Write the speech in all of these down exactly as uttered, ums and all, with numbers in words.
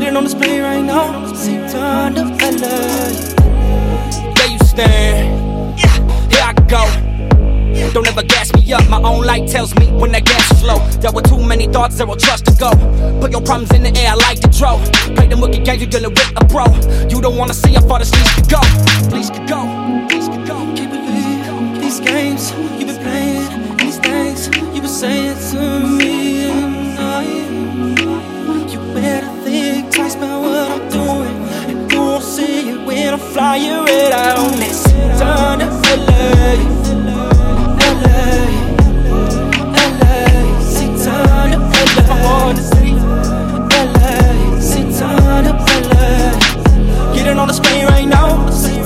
it on display right now. See, turn to L A. There you stand. Yeah, here I go. Don't ever gas me up, my own light tells me when that gas is low. There were too many thoughts, zero trust to go. Put your problems in the air like the throw. Play them wicked games, you dealing with a pro. You don't wanna see how far this leash could go. Leash could go, leash could go. Can't believe these games you been playing, these things you been saying to me tonight. You better think twice about what I'm doing, and you won't see it when I'm flying red out on this. Turn to L A. On the screen right now,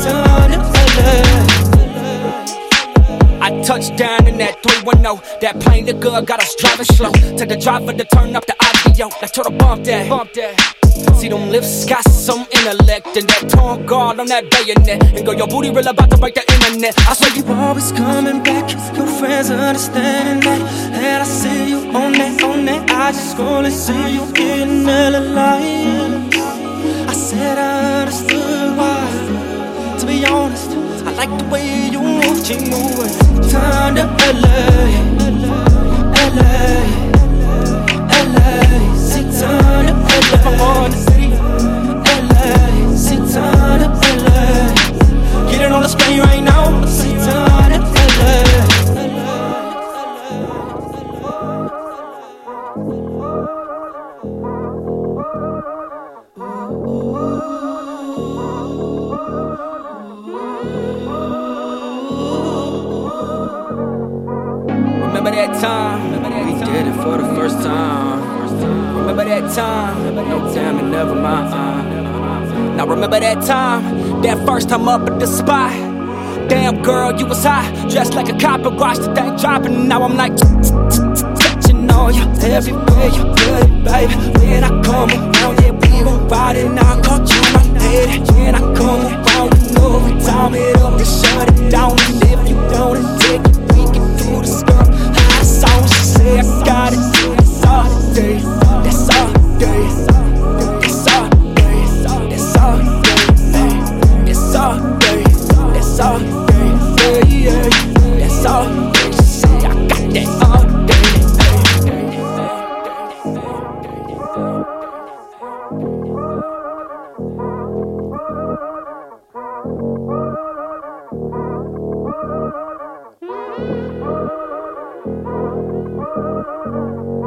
I touched down in that three one zero. That plane the good got us driving slow. Tell the driver to turn up the audio. Let's try to bump that, bump that. See them lips got some intellect, and that tongue guard on that bayonet. And go, your booty real about to break the internet. I swear you always coming back. Your friends understanding that. And I see you on that, on that. I just wanna see you getting hella light. I said I understood why. To be honest, I like the way you move, keep moving. Turn to L A, L A, L A. See, turn to L A. If I want to see L A, see, turn to L A. Get it on the screen right now. See, turn to L A. Remember that time, we did it for the first time. Remember that time, no time and never mind. Now remember that time, that first time up at the spot. Damn girl, you was high, dressed like a cop and watched the thing dropping. Now I'm like touching on you everywhere you good, baby. When I come around, yeah, we gon' ride it. Now I caught you my lady. When I come around, you know we time it up to shut it down. And if you don't take it, we can do the stuff. That's all she say, I got it. That's all day, that's all day, that's all day, that's all day, that's all day, that's all day, yeah, yeah, that's all day. She say I got that all day. Thank you.